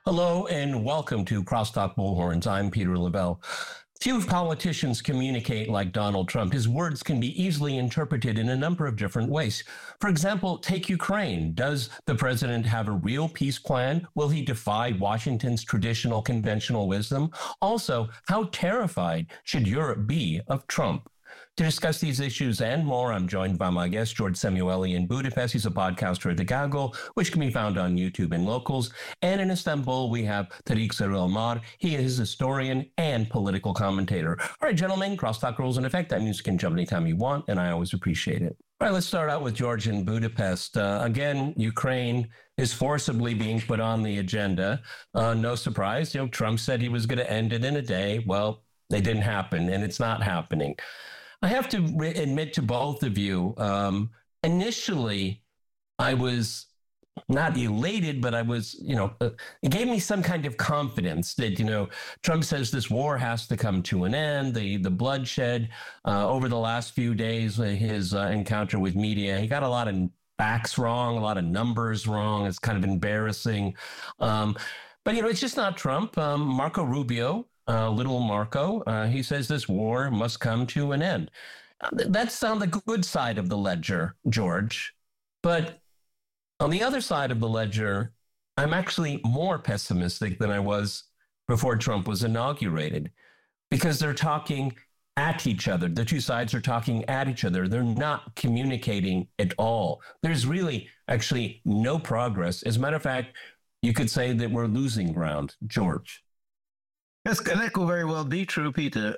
Hello and welcome to Crosstalk Bullhorns. I'm Peter Lavelle. Few politicians communicate like Donald Trump. His words can be easily interpreted in a number of different ways. For example, take Ukraine. Does the president have a real peace plan? Will he defy Washington's traditional conventional wisdom? Also, how terrified should Europe be of Trump? To discuss these issues and more, I'm joined by my guest, George Samueli in Budapest. He's a podcaster at The Gaggle, which can be found on YouTube and locals. And in Istanbul, we have Tariq Sarelmar. He is a historian and political commentator. All right, gentlemen, crosstalk rules in effect. That means you can jump anytime you want, and I always appreciate it. All right, let's start out with George in Budapest. Again, Ukraine is forcibly being put on the agenda. No surprise, Trump said he was going to end it in a day. Well, it didn't happen, and it's not happening. I have to admit to both of you, initially, I was not elated, but I was, it gave me some kind of confidence that, Trump says this war has to come to an end. The bloodshed over the last few days, his encounter with media, he got a lot of facts wrong, a lot of numbers wrong. It's kind of embarrassing. But, it's just not Trump. Marco Rubio, little Marco, he says this war must come to an end. That's on the good side of the ledger, George. But on the other side of the ledger, I'm actually more pessimistic than I was before Trump was inaugurated, because they're talking at each other. The two sides are talking at each other. They're not communicating at all. There's really actually no progress. As a matter of fact, you could say that we're losing ground, George. That could very well be true, Peter.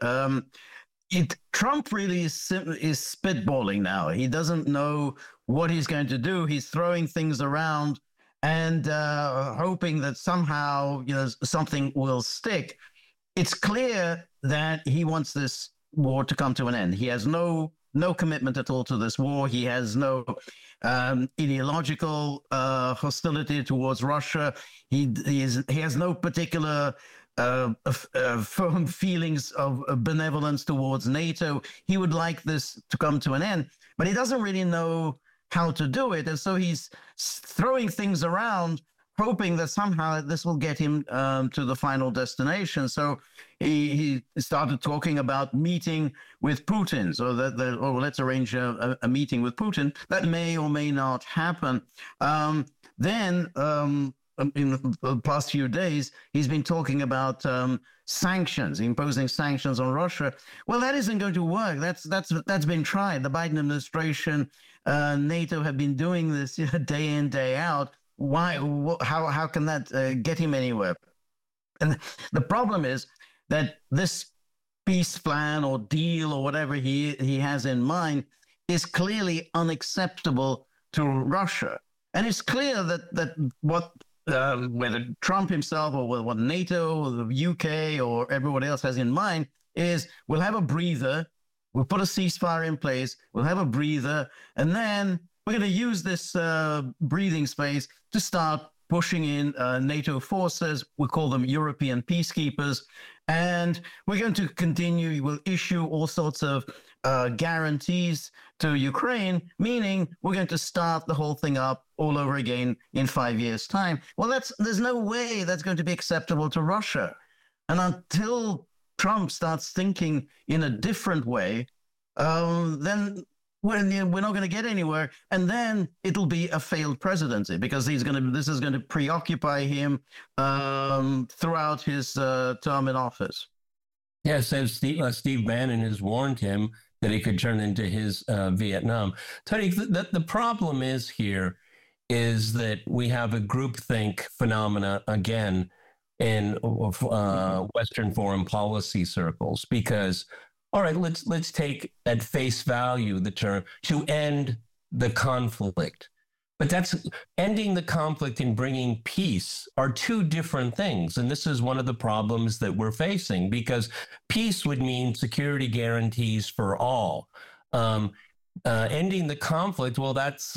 Trump really is spitballing now. He doesn't know what he's going to do. He's throwing things around and hoping that somehow something will stick. It's clear that he wants this war to come to an end. He has no commitment at all to this war. He has no ideological hostility towards Russia. He has no particular firm feelings of benevolence towards NATO. He would like this to come to an end, but he doesn't really know how to do it. And so he's throwing things around, hoping that somehow this will get him to the final destination. So he started talking about meeting with Putin. So let's arrange a meeting with Putin. That may or may not happen. Then in the past few days, he's been talking about sanctions, imposing sanctions on Russia. Well, that isn't going to work. That's been tried. The Biden administration, NATO have been doing this day in, day out. Why? How can that get him anywhere? And the problem is that this peace plan or deal or whatever he has in mind is clearly unacceptable to Russia. And it's clear that what whether Trump himself or what NATO or the UK or everyone else has in mind is we'll have a breather, we'll put a ceasefire in place, we'll have a breather, and then we're going to use this breathing space to start pushing in NATO forces. We call them European peacekeepers. And we're going to continue, we'll issue all sorts of guarantees to Ukraine, meaning we're going to start the whole thing up all over again in 5 years' time. Well, there's no way that's going to be acceptable to Russia. And until Trump starts thinking in a different way, then we're not going to get anywhere. And then it'll be a failed presidency because this is going to preoccupy him throughout his term in office. Yes, as Steve Bannon has warned him that it could turn into his Vietnam. Tariq, the problem is that we have a groupthink phenomena again in Western foreign policy circles, because, all right, let's take at face value the term to end the conflict. But that's ending the conflict and bringing peace are two different things. And this is one of the problems that we're facing, because peace would mean security guarantees for all. Ending the conflict, well, that's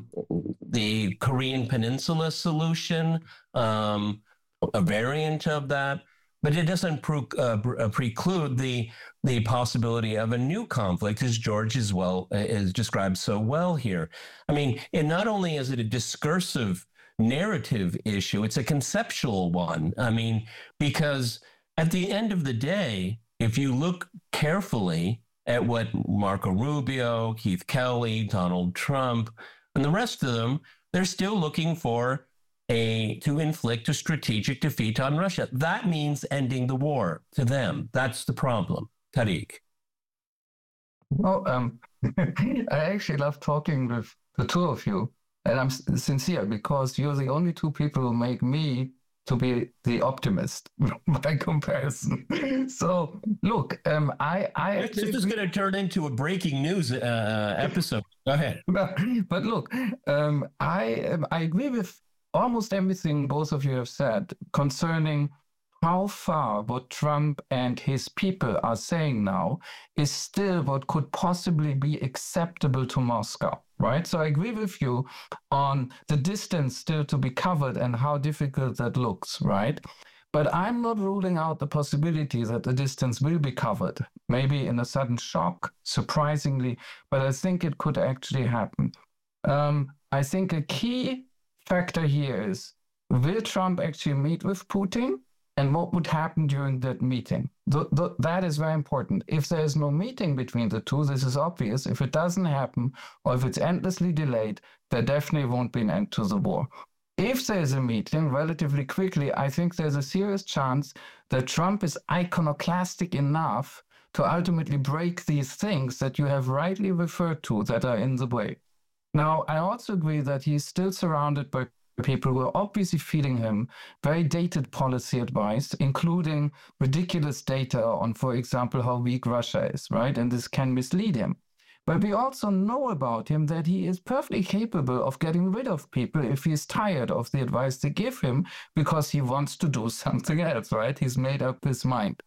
the Korean Peninsula solution, a variant of that. But it doesn't preclude the possibility of a new conflict, as George is described so well here. I mean, not only is it a discursive narrative issue. It's a conceptual one. I mean, because at the end of the day, if you look carefully at what Marco Rubio, Keith Kelly, Donald Trump, and the rest of them, they're still looking for to inflict a strategic defeat on Russia. That means ending the war to them. That's the problem. Tariq. Well, I actually love talking with the two of you, and I'm sincere because you're the only two people who make me to be the optimist by comparison. So, look, this is going to turn into a breaking news episode. Go ahead. But look, I agree with almost everything both of you have said concerning how far what Trump and his people are saying now is still what could possibly be acceptable to Moscow, right? So I agree with you on the distance still to be covered and how difficult that looks, right? But I'm not ruling out the possibility that the distance will be covered, maybe in a sudden shock, surprisingly, but I think it could actually happen. I think a key factor here is, will Trump actually meet with Putin? And what would happen during that meeting? That is very important. If there is no meeting between the two, this is obvious. If it doesn't happen, or if it's endlessly delayed, there definitely won't be an end to the war. If there's a meeting relatively quickly, I think there's a serious chance that Trump is iconoclastic enough to ultimately break these things that you have rightly referred to that are in the way. Now, I also agree that he's still surrounded by people who are obviously feeding him very dated policy advice, including ridiculous data on, for example, how weak Russia is, right? And this can mislead him. But we also know about him that he is perfectly capable of getting rid of people if he's tired of the advice they give him because he wants to do something else, right? He's made up his mind.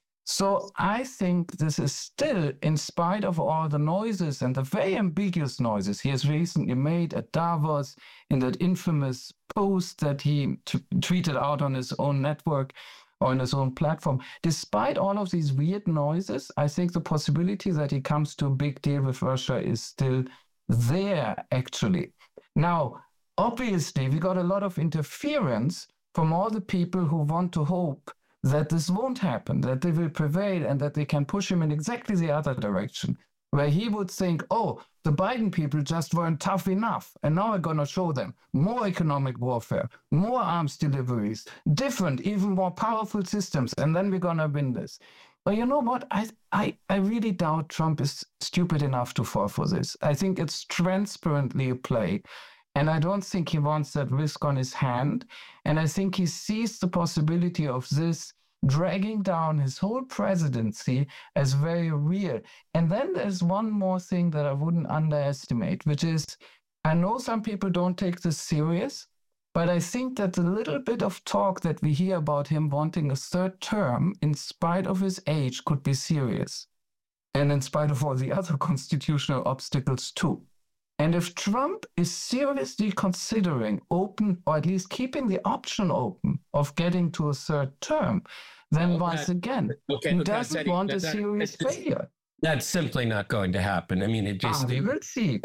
So I think this is still, in spite of all the noises and the very ambiguous noises he has recently made at Davos, in that infamous post that he tweeted out on his own network or on his own platform, despite all of these weird noises, I think the possibility that he comes to a big deal with Russia is still there, actually. Now, obviously, we got a lot of interference from all the people who want to hope that this won't happen, that they will prevail and that they can push him in exactly the other direction, where he would think, oh, the Biden people just weren't tough enough, and now we're going to show them more economic warfare, more arms deliveries, different, even more powerful systems, and then we're going to win this. But you know what? I really doubt Trump is stupid enough to fall for this. I think it's transparently a play. And I don't think he wants that risk on his hand. And I think he sees the possibility of this dragging down his whole presidency as very real. And then there's one more thing that I wouldn't underestimate, which is, I know some people don't take this serious, but I think that the little bit of talk that we hear about him wanting a third term, in spite of his age, could be serious. And in spite of all the other constitutional obstacles too. And if Trump is seriously considering open, or at least keeping the option open of getting to a third term, then once again, he doesn't want a serious failure. That's simply not going to happen. I mean, it just... we will see.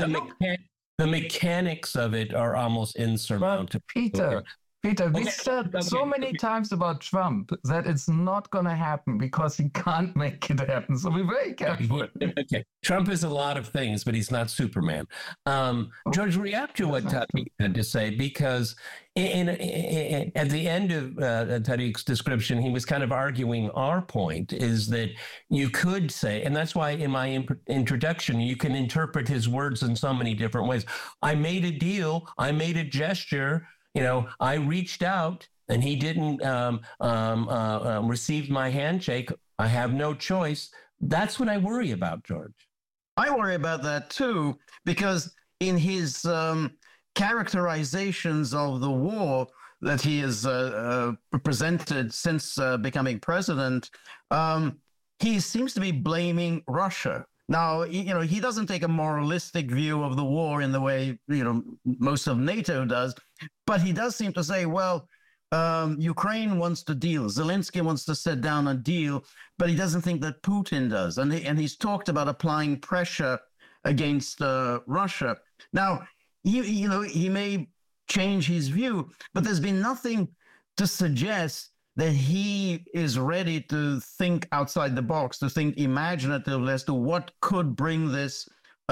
The mechanics of it are almost insurmountable. Peter, we said so many times about Trump that it's not going to happen because he can't make it happen. So be very careful. Okay. Trump is a lot of things, but he's not Superman. George, react to what Tariq had to say, because at the end of Tariq's description, he was kind of arguing our point, is that you could say, and that's why in my introduction, you can interpret his words in so many different ways. I made a deal. I made a gesture. You know, I reached out and he didn't receive my handshake. I have no choice. That's what I worry about, George. I worry about that too, because in his characterizations of the war that he has presented since becoming president, he seems to be blaming Russia. Now, he doesn't take a moralistic view of the war in the way, most of NATO does, but he does seem to say, well, Ukraine wants to deal. Zelensky wants to sit down and deal, but he doesn't think that Putin does. And he's talked about applying pressure against Russia. Now, he may change his view. But there's been nothing to suggest that he is ready to think outside the box, to think imaginatively as to what could bring this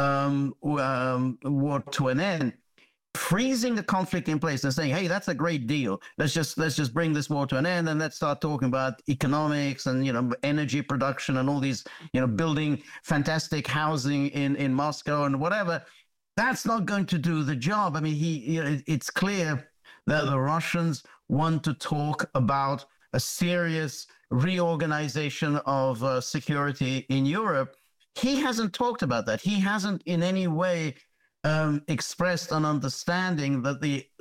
war to an end. Freezing the conflict in place and saying, "Hey, that's a great deal. Let's just bring this war to an end, and let's start talking about economics and energy production and all these building fantastic housing in Moscow and whatever." That's not going to do the job. I mean, it's clear that the Russians want to talk about a serious reorganization of security in Europe. He hasn't talked about that. He hasn't in any way expressed an understanding that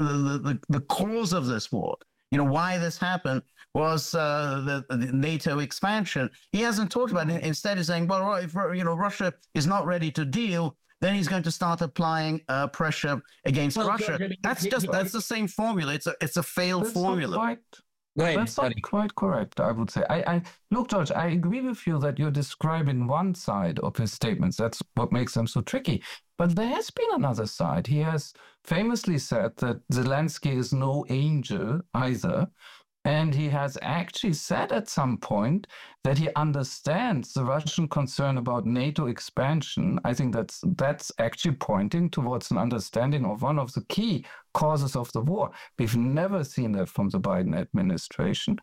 the cause of this war, why this happened, was the NATO expansion. He hasn't talked about it. Instead, he's saying, well, if Russia is not ready to deal, then he's going to start applying pressure against Russia. That's the same formula. It's a failed formula. That's not quite correct, I would say. Look, George, I agree with you that you're describing one side of his statements. That's what makes them so tricky. But there has been another side. He has famously said that Zelensky is no angel either. And he has actually said at some point that he understands the Russian concern about NATO expansion. I think that's actually pointing towards an understanding of one of the key causes of the war. We've never seen that from the Biden administration.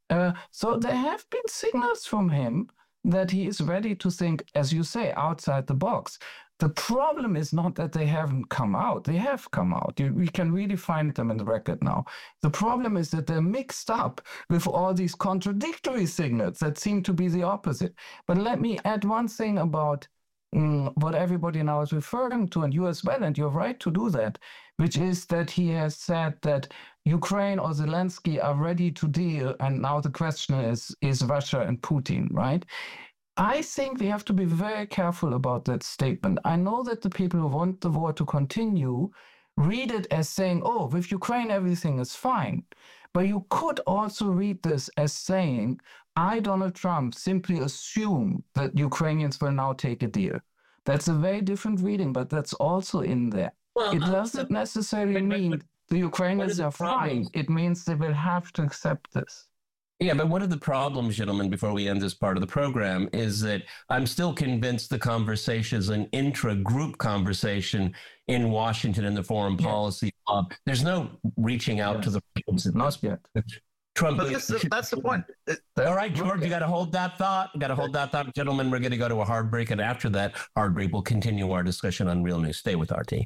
So there have been signals from him that he is ready to think, as you say, outside the box. The problem is not that they haven't come out. They have come out. We can really find them in the record now. The problem is that they're mixed up with all these contradictory signals that seem to be the opposite. But let me add one thing about what everybody now is referring to, and you as well, and you're right to do that, which is that he has said that Ukraine or Zelensky are ready to deal, and now the question is Russia and Putin, right? I think we have to be very careful about that statement. I know that the people who want the war to continue read it as saying, oh, with Ukraine, everything is fine. But you could also read this as saying, I, Donald Trump, simply assume that Ukrainians will now take a deal. That's a very different reading, but that's also in there. Well, it doesn't necessarily mean the Ukrainians are fine. It means they will have to accept this. Yeah, but one of the problems, gentlemen, before we end this part of the program, is that I'm still convinced the conversation is an intra-group conversation in Washington in the foreign policy. There's no reaching out to the not yet. Trump. But that's the point. All right, George, you got to hold that thought. Gentlemen, we're going to go to a hard break. And after that hard break, we'll continue our discussion on Real News. Stay with RT.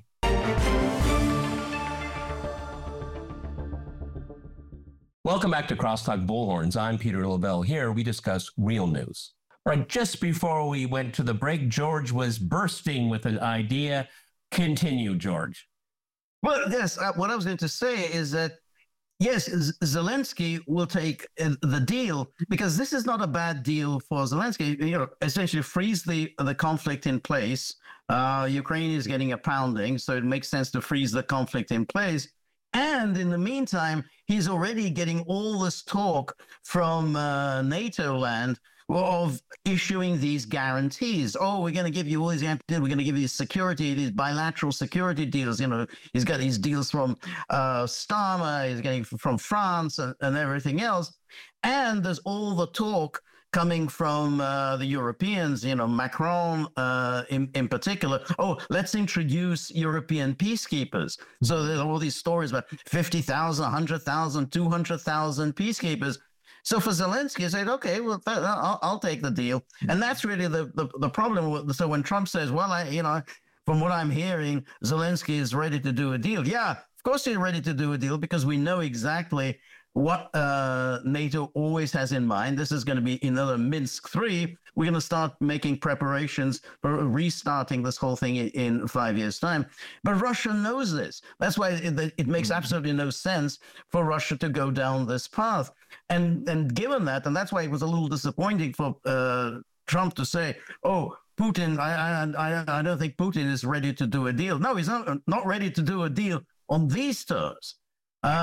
Welcome back to Crosstalk Bullhorns. I'm Peter Lavelle. Here we discuss real news. All right, just before we went to the break, George was bursting with an idea. Continue, George. Well, yes, what I was going to say is that, yes, Zelensky will take the deal because this is not a bad deal for Zelensky. Essentially freeze the conflict in place. Ukraine is getting a pounding, so it makes sense to freeze the conflict in place. And in the meantime, he's already getting all this talk from NATO land of issuing these guarantees. Oh, we're going to give you all these guarantees. We're going to give you security, these bilateral security deals. He's got these deals from Starmer, he's getting from France and everything else. And there's all the talk coming from the Europeans, Macron in particular. Oh, let's introduce European peacekeepers. So there are all these stories about 50,000, 100,000, 200,000 peacekeepers. So for Zelensky, he said, okay, well, I'll take the deal. And that's really the problem. So when Trump says, well, from what I'm hearing, Zelensky is ready to do a deal. Yeah, of course he's ready to do a deal because we know exactly what NATO always has in mind. This is going to be another Minsk III. We're going to start making preparations for restarting this whole thing in 5 years' time. But Russia knows this. That's why it makes absolutely no sense for Russia to go down this path. And given that, and that's why it was a little disappointing for Trump to say, oh, Putin, I don't think Putin is ready to do a deal. No, he's not ready to do a deal on these terms.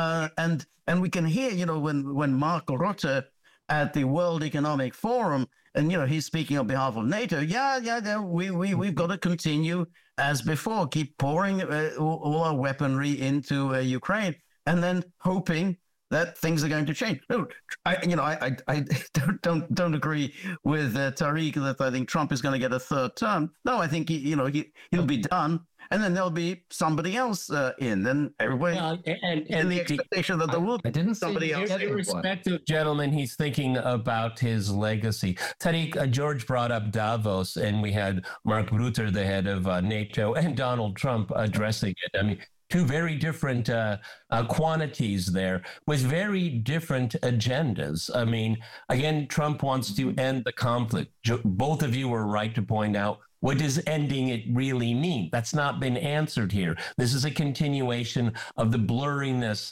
And we can hear, when Mark Rutte at the World Economic Forum and he's speaking on behalf of NATO. Yeah, we've got to continue as before, keep pouring all our weaponry into Ukraine, and then hoping that things are going to change. No, I don't agree with Tariq that I think Trump is going to get a third term. No, I think he'll be done, and then there'll be somebody else in. Then everybody and the expectation that there will be somebody else. Irrespective, gentlemen, he's thinking about his legacy. Tariq, George brought up Davos, and we had Mark Rutte, the head of NATO, and Donald Trump addressing it. I mean, two very different quantities there with very different agendas. I mean, again, Trump wants to end the conflict. Both of you were right to point out, what does ending it really mean? That's not been answered here. This is a continuation of the blurriness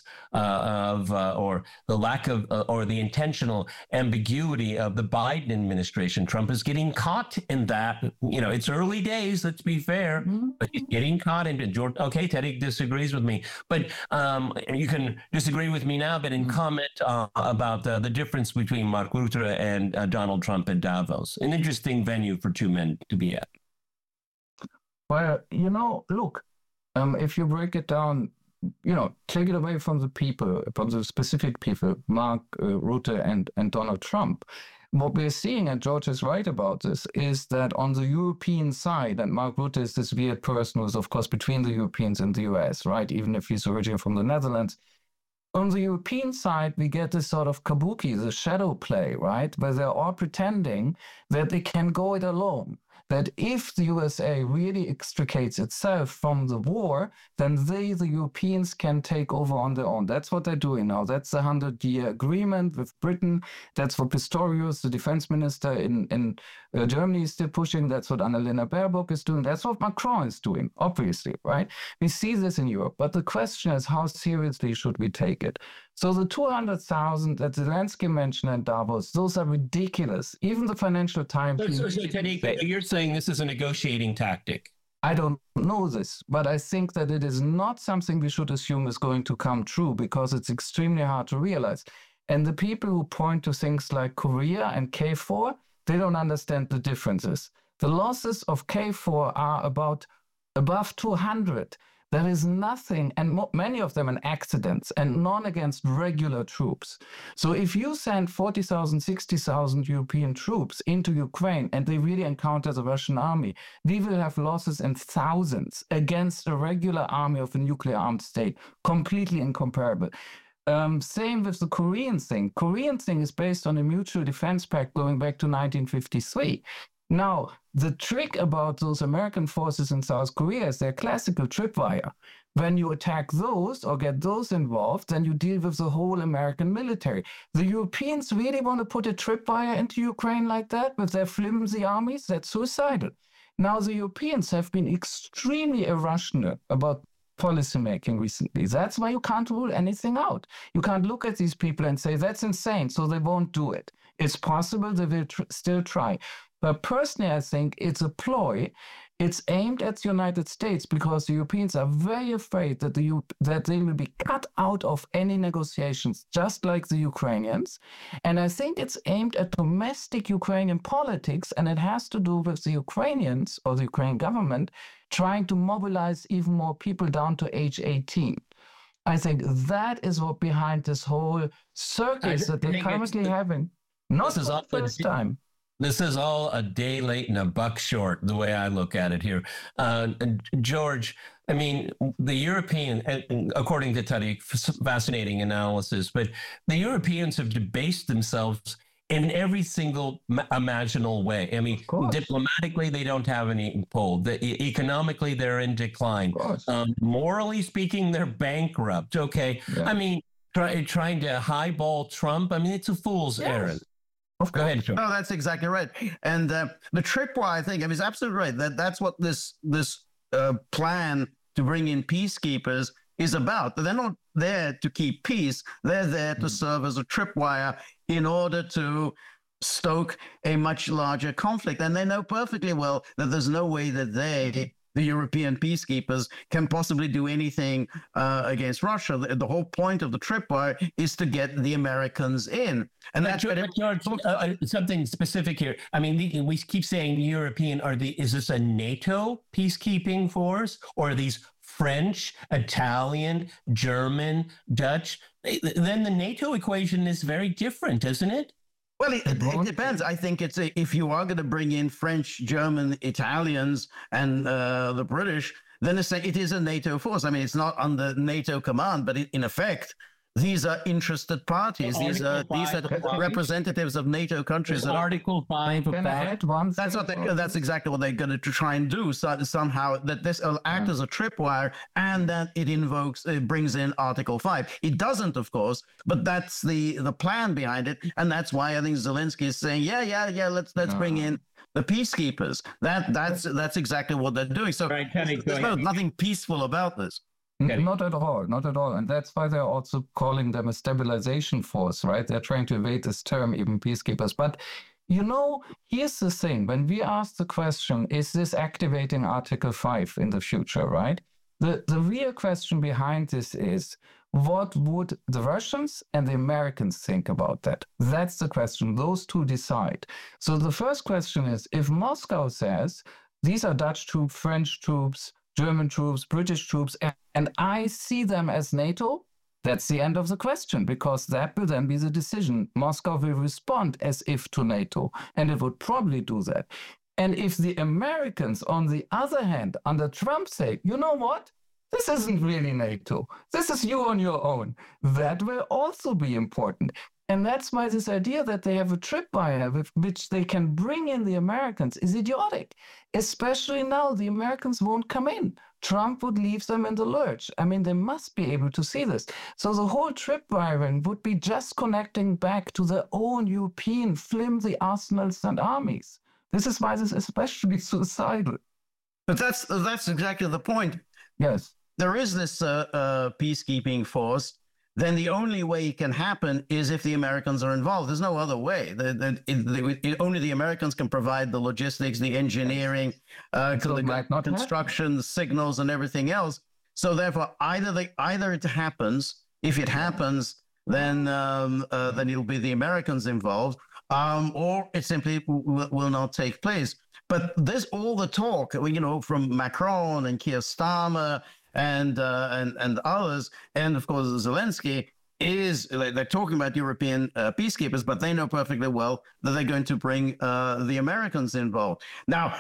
or the lack of, or the intentional ambiguity of the Biden administration. Trump is getting caught in that. It's early days, let's be fair, but he's getting caught in it. Okay, Teddy disagrees with me, but you can disagree with me now, but in comment about the difference between Mark Rutte and Donald Trump at Davos. An interesting venue for two men to be at. Well, look, if you break it down, take it away from the people, from the specific people, Mark Rutte and Donald Trump. What we're seeing, and George is right about this, is that on the European side, and Mark Rutte is this weird person who's, of course, between the Europeans and the US, right? Even if he's originally from the Netherlands. On the European side, we get this sort of kabuki, the shadow play, right? Where they're all pretending that they can go it alone. That if the USA really extricates itself from the war, then the Europeans can take over on their own. That's what they're doing now. That's the 100-year agreement with Britain. That's what Pistorius, the defense minister in Germany, is still pushing. That's what Annalena Baerbock is doing. That's what Macron is doing, obviously, right? We see this in Europe. But the question is, how seriously should we take it? So the 200,000 that Zelensky mentioned in Davos, those are ridiculous. Even the Financial Times... So Teddy, you're saying this is a negotiating tactic? I don't know this, but I think that it is not something we should assume is going to come true because it's extremely hard to realize. And the people who point to things like Korea and KFOR, they don't understand the differences. The losses of KFOR are about above 200. There is nothing, and many of them are accidents, and none against regular troops. So if you send 40,000, 60,000 European troops into Ukraine and they really encounter the Russian army, we will have losses in thousands against a regular army of a nuclear-armed state, completely incomparable. Same with the Korean thing. Korean thing is based on a mutual defense pact going back to 1953. Now, the trick about those American forces in South Korea is their classical tripwire. When you attack those or get those involved, then you deal with the whole American military. The Europeans really want to put a tripwire into Ukraine like that with their flimsy armies? That's suicidal. Now, the Europeans have been extremely irrational about policymaking recently. That's why you can't rule anything out. You can't look at these people and say, that's insane, so they won't do it. It's possible they will still try. But personally, I think it's a ploy. It's aimed at the United States because the Europeans are very afraid that they will be cut out of any negotiations, just like the Ukrainians. And I think it's aimed at domestic Ukrainian politics, and it has to do with the Ukrainians or the Ukrainian government trying to mobilize even more people down to age 18. I think that is what behind this whole circus that they're currently having. Not for the first time. This is all a day late and a buck short, the way I look at it here. George, I mean, the European, according to Tariq, fascinating analysis, but the Europeans have debased themselves in every single imaginable way. I mean, diplomatically, they don't have any pull. Economically, they're in decline. Morally speaking, they're bankrupt. Okay. Yeah. I mean, trying to highball Trump, I mean, it's a fool's errand. Go ahead, Joe. No, that's exactly right. And the tripwire thing, I mean, it's absolutely right. That's what this plan to bring in peacekeepers is about. They're not there to keep peace. They're there to serve as a tripwire in order to stoke a much larger conflict. And they know perfectly well that there's no way that they the European peacekeepers can possibly do anything against Russia. The whole point of the tripwire is to get the Americans in. And that's George, something specific here. I mean, we keep saying European. Is this a NATO peacekeeping force, or are these French, Italian, German, Dutch? Then the NATO equation is very different, isn't it? Well, it depends. I think if you are going to bring in French, German, Italians, and the British, then it is a NATO force. I mean, it's not under NATO command, but in effect, these are interested parties. These are representatives of NATO countries. Article 5 of that. That's exactly what they're going to try and do. So somehow that this will act as a tripwire, and that it brings in Article 5. It doesn't, of course, but that's the plan behind it, and that's why I think Zelensky is saying, yeah, let's bring in the peacekeepers. That's exactly what they're doing. So right, Kenny, there's nothing peaceful about this. Okay. Not at all. And that's why they're also calling them a stabilization force, right? They're trying to evade this term, even peacekeepers. But, here's the thing. When we ask the question, is this activating Article 5 in the future, right? The real question behind this is, what would the Russians and the Americans think about that? That's the question. Those two decide. So the first question is, if Moscow says, these are Dutch troops, French troops, German troops, British troops, and I see them as NATO, that's the end of the question, because that will then be the decision. Moscow will respond as if to NATO, and it would probably do that. And if the Americans, on the other hand, under Trump say, you know what? This isn't really NATO. This is you on your own. That will also be important. And that's why this idea that they have a tripwire with which they can bring in the Americans is idiotic. Especially now, the Americans won't come in. Trump would leave them in the lurch. I mean, they must be able to see this. So the whole tripwiring would be just connecting back to their own European flimsy arsenals and armies. This is why this is especially suicidal. But that's exactly the point. Yes. There is this peacekeeping force. Then the only way it can happen is if the Americans are involved. There's no other way. Only the Americans can provide the logistics, the engineering, the construction, the signals, and everything else. So therefore, either it happens. If it happens, then it'll be the Americans involved, or it simply will not take place. But there's all the talk, from Macron and Keir Starmer and others, and of course Zelensky, is they're talking about European peacekeepers, but they know perfectly well that they're going to bring the Americans involved. Now,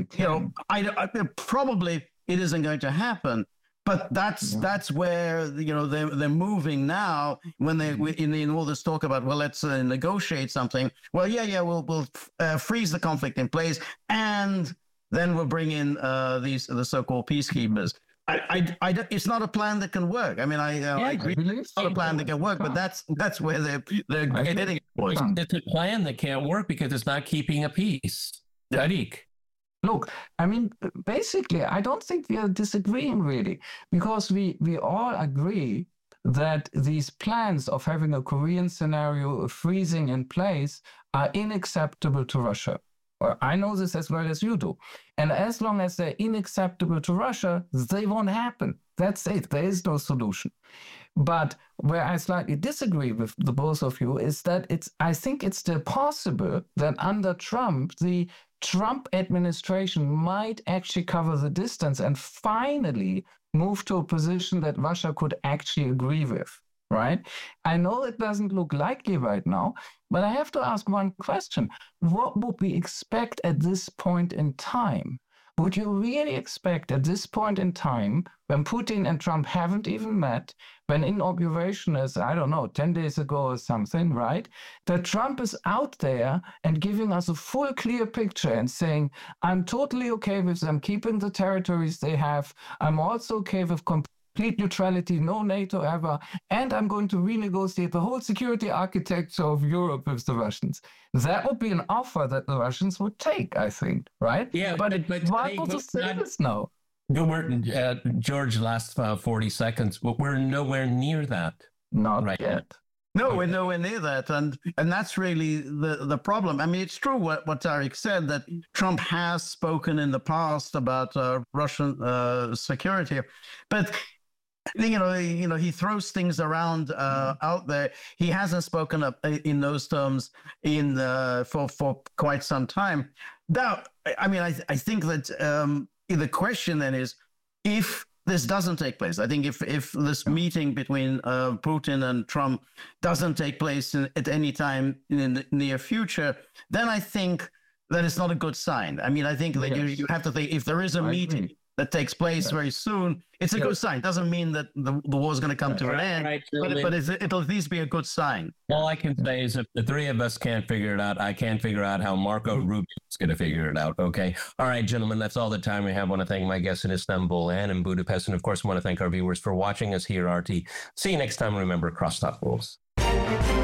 probably it isn't going to happen, but that's where they're moving now. When they in all this talk about, well, let's negotiate something. Well, we'll freeze the conflict in place, and then we'll bring in the so-called peacekeepers. It's not a plan that can work. I mean, I agree. It's not a plan that can work, but that's where they're getting. It's a plan that can't work because it's not keeping a peace. Tariq. Look, I mean, basically, I don't think we are disagreeing really, because we all agree that these plans of having a Korean scenario of freezing in place are unacceptable to Russia. I know this as well as you do. And as long as they're unacceptable to Russia, they won't happen. That's it. There is no solution. But where I slightly disagree with the both of you is that I think it's still possible that under Trump, the Trump administration might actually cover the distance and finally move to a position that Russia could actually agree with. Right? I know it doesn't look likely right now, but I have to ask one question. What would we expect at this point in time? Would you really expect at this point in time, when Putin and Trump haven't even met, when inauguration is, 10 days ago or something, right? That Trump is out there and giving us a full, clear picture and saying, I'm totally okay with them keeping the territories they have. I'm also okay with complete neutrality, no NATO ever, and I'm going to renegotiate the whole security architecture of Europe with the Russians. That would be an offer that the Russians would take, I think, right? Yeah, but why would you say this now? George, last 40 seconds, we're nowhere near that. Not yet. No, we're nowhere near that, and that's really the problem. I mean, it's true what Tariq said, that Trump has spoken in the past about Russian security, but he throws things around out there. He hasn't spoken up in those terms for quite some time. Now, I mean, I think that the question then is, if this doesn't take place, I think if this meeting between Putin and Trump doesn't take place at any time in the near future, then I think that it's not a good sign. I mean, I think that you have to think, if there is a meeting that takes place very soon, it's a good sign. It doesn't mean that the war is going to come to an end, but it'll at least be a good sign. All I can say is if the three of us can't figure it out, I can't figure out how Marco Rubio is going to figure it out, okay? All right, gentlemen, that's all the time we have. I want to thank my guests in Istanbul and in Budapest, and of course, I want to thank our viewers for watching us here at RT. See you next time. Remember, cross talk rules.